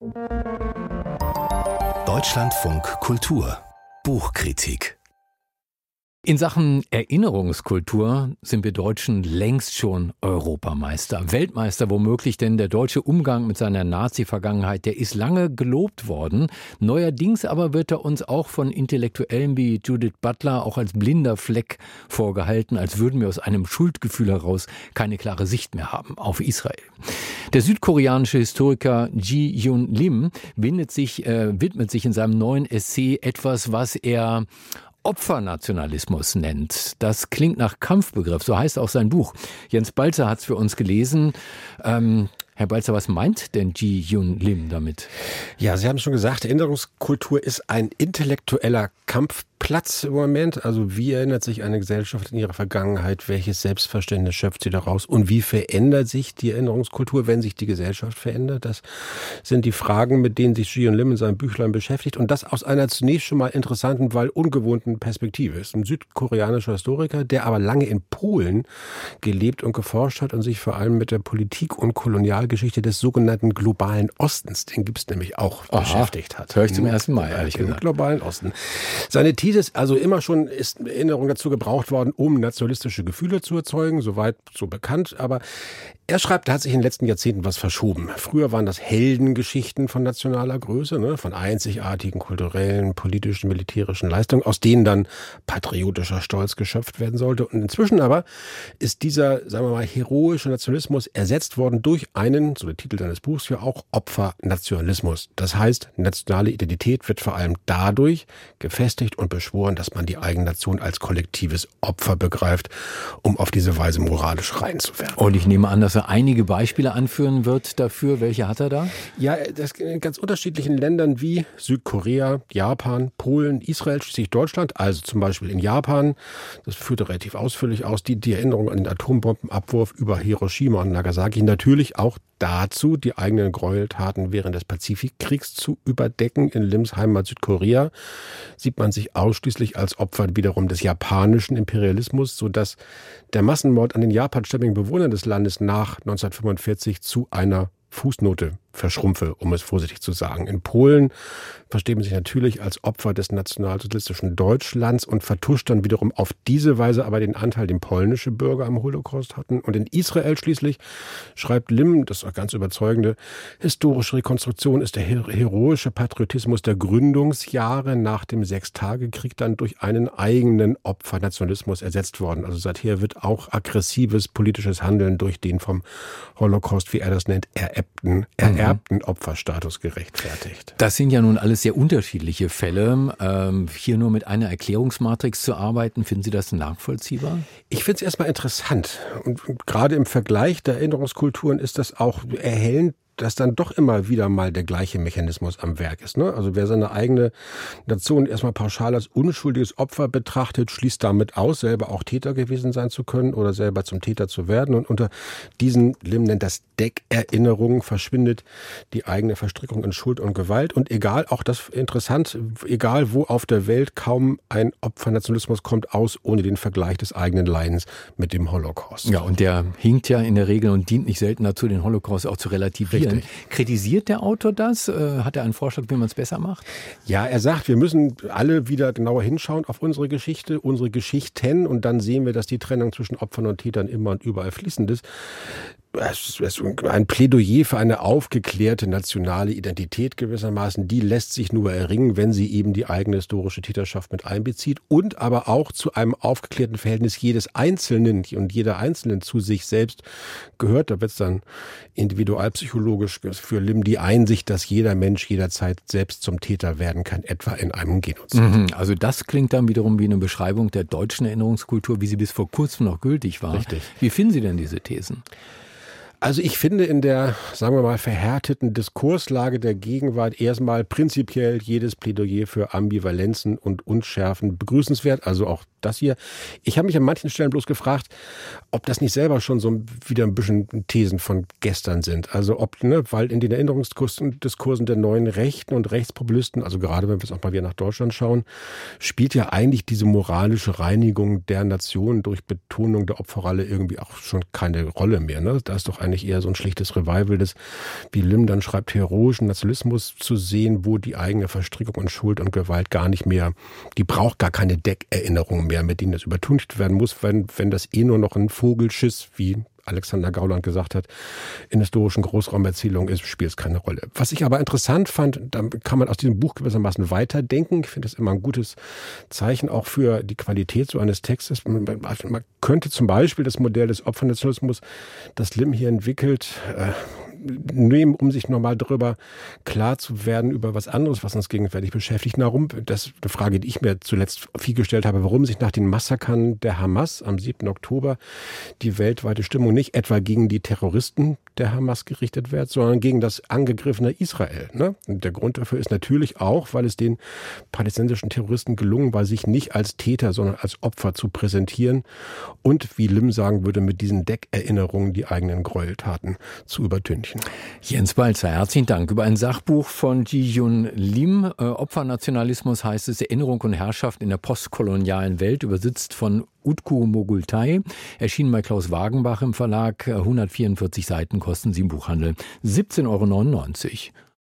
Deutschlandfunk Kultur Buchkritik. In Sachen Erinnerungskultur sind wir Deutschen längst schon Europameister. Weltmeister womöglich, denn der deutsche Umgang mit seiner Nazi-Vergangenheit, der ist lange gelobt worden. Neuerdings aber wird er uns auch von Intellektuellen wie Judith Butler auch als blinder Fleck vorgehalten, als würden wir aus einem Schuldgefühl heraus keine klare Sicht mehr haben auf Israel. Der südkoreanische Historiker Ji-Hyun Lim widmet sich in seinem neuen Essay etwas, was er Opfernationalismus nennt. Das klingt nach Kampfbegriff, so heißt auch sein Buch. Jens Balzer hat es für uns gelesen. Herr Balzer, was meint denn Ji-Hyun Lim damit? Ja, Sie haben es schon gesagt, Erinnerungskultur ist ein intellektueller Kampfplatz im Moment. Also wie erinnert sich eine Gesellschaft in ihrer Vergangenheit? Welches Selbstverständnis schöpft sie daraus? Und wie verändert sich die Erinnerungskultur, wenn sich die Gesellschaft verändert? Das sind die Fragen, mit denen sich Ji-Hyun Lim in seinem Büchlein beschäftigt. Und das aus einer zunächst schon mal interessanten, weil ungewohnten Perspektive. Ist ein südkoreanischer Historiker, der aber lange in Polen gelebt und geforscht hat und sich vor allem mit der Politik und Kolonialgeschichte des sogenannten globalen Ostens, den gibt es nämlich auch, beschäftigt hat. Höre ich zum ersten Mal, ehrlich gesagt. Globalen Osten. Seine These ist also immer schon, ist Erinnerung dazu gebraucht worden, um nationalistische Gefühle zu erzeugen, soweit so bekannt, aber er schreibt, da hat sich in den letzten Jahrzehnten was verschoben. Früher waren das Heldengeschichten von nationaler Größe, von einzigartigen kulturellen, politischen, militärischen Leistungen, aus denen dann patriotischer Stolz geschöpft werden sollte. Und inzwischen aber ist dieser, sagen wir mal, heroische Nationalismus ersetzt worden durch einen, so der Titel seines Buchs ja auch, Opfernationalismus. Das heißt, nationale Identität wird vor allem dadurch gefestigt und beschworen, dass man die eigene Nation als kollektives Opfer begreift, um auf diese Weise moralisch rein zu werden. Und ich nehme an, dass er einige Beispiele anführen wird dafür. Welche hat er da? Ja, das in ganz unterschiedlichen Ländern wie Südkorea, Japan, Polen, Israel, schließlich Deutschland. Also zum Beispiel in Japan, das führte relativ ausführlich aus, die Erinnerung an den Atombombenabwurf über Hiroshima und Nagasaki. Natürlich auch dazu, die eigenen Gräueltaten während des Pazifikkriegs zu überdecken. In Lims Heimat Südkorea sieht man sich ausschließlich als Opfer wiederum des japanischen Imperialismus, sodass der Massenmord an den japanstämmigen Bewohnern des Landes nach 1945 zu einer Fußnote verschrumpfe, um es vorsichtig zu sagen. In Polen versteht man sich natürlich als Opfer des nationalsozialistischen Deutschlands und vertuscht dann wiederum auf diese Weise aber den Anteil, den polnische Bürger am Holocaust hatten. Und in Israel schließlich schreibt Lim, das ist auch ganz überzeugende, historische Rekonstruktion ist der heroische Patriotismus der Gründungsjahre nach dem Sechstagekrieg dann durch einen eigenen Opfernationalismus ersetzt worden. Also seither wird auch aggressives politisches Handeln durch den vom Holocaust, wie er das nennt, ererbten Opferstatus gerechtfertigt. Das sind ja nun alles sehr unterschiedliche Fälle. Hier nur mit einer Erklärungsmatrix zu arbeiten, finden Sie das nachvollziehbar? Ich finde es erstmal interessant. Und gerade im Vergleich der Erinnerungskulturen ist das auch erhellend, dass dann doch immer wieder mal der gleiche Mechanismus am Werk ist. Also wer seine eigene Nation erstmal pauschal als unschuldiges Opfer betrachtet, schließt damit aus, selber auch Täter gewesen sein zu können oder selber zum Täter zu werden. Und unter diesen, Lim nennt das Deckerinnerungen, verschwindet die eigene Verstrickung in Schuld und Gewalt. Und egal, auch das interessant, egal wo auf der Welt, kaum ein Opfernationalismus kommt aus ohne den Vergleich des eigenen Leidens mit dem Holocaust. Ja, und der hinkt ja in der Regel und dient nicht selten dazu, den Holocaust auch zu relativieren. Richtig. Kritisiert der Autor das? Hat er einen Vorschlag, wie man es besser macht? Ja, er sagt, wir müssen alle wieder genauer hinschauen auf unsere Geschichte, unsere Geschichten, und dann sehen wir, dass die Trennung zwischen Opfern und Tätern immer und überall fließend ist. Es ist ein Plädoyer für eine aufgeklärte nationale Identität gewissermaßen. Die lässt sich nur erringen, wenn sie eben die eigene historische Täterschaft mit einbezieht und aber auch zu einem aufgeklärten Verhältnis jedes Einzelnen und jeder Einzelnen zu sich selbst gehört. Da wird es dann individualpsychologisch für Lim die Einsicht, dass jeder Mensch jederzeit selbst zum Täter werden kann, etwa in einem Genozid. Also das klingt dann wiederum wie eine Beschreibung der deutschen Erinnerungskultur, wie sie bis vor kurzem noch gültig war. Richtig. Wie finden Sie denn diese Thesen? Also ich finde in der, sagen wir mal, verhärteten Diskurslage der Gegenwart erstmal prinzipiell jedes Plädoyer für Ambivalenzen und Unschärfen begrüßenswert, also auch das hier. Ich habe mich an manchen Stellen bloß gefragt, ob das nicht selber schon so wieder ein bisschen Thesen von gestern sind. Also ob, weil in den Erinnerungsdiskursen der neuen Rechten und Rechtspopulisten, also gerade wenn wir jetzt auch mal wieder nach Deutschland schauen, spielt ja eigentlich diese moralische Reinigung der Nation durch Betonung der Opferrolle irgendwie auch schon keine Rolle mehr. Da ist doch eine eigentlich eher so ein schlichtes Revival des, wie Lim dann schreibt, heroischen Nationalismus zu sehen, wo die eigene Verstrickung und Schuld und Gewalt gar nicht mehr, die braucht gar keine Deckerinnerungen mehr, mit denen das übertüncht werden muss, wenn das nur noch ein Vogelschiss, wie Alexander Gauland gesagt hat, in historischen Großraumerzählungen ist, spielt es keine Rolle. Was ich aber interessant fand, da kann man aus diesem Buch gewissermaßen weiterdenken. Ich finde das immer ein gutes Zeichen auch für die Qualität so eines Textes. Man könnte zum Beispiel das Modell des Opfernationalismus, das Lim hier entwickelt, nehmen, um sich nochmal darüber klar zu werden, über was anderes, was uns gegenwärtig beschäftigt. Das ist eine Frage, die ich mir zuletzt viel gestellt habe, warum sich nach den Massakern der Hamas am 7. Oktober die weltweite Stimmung nicht etwa gegen die Terroristen der Hamas gerichtet wird, sondern gegen das angegriffene Israel. Ne? Und der Grund dafür ist natürlich auch, weil es den palästinensischen Terroristen gelungen war, sich nicht als Täter, sondern als Opfer zu präsentieren und, wie Lim sagen würde, mit diesen Deckerinnerungen die eigenen Gräueltaten zu übertünchen. Jens Balzer, herzlichen Dank. Über ein Sachbuch von Ji-Hyun Lim, Opfernationalismus heißt es, Erinnerung und Herrschaft in der postkolonialen Welt, übersetzt von Utku Mogultai, erschienen bei Klaus Wagenbach im Verlag, 144 Seiten kosten sie im Buchhandel 17,99 €.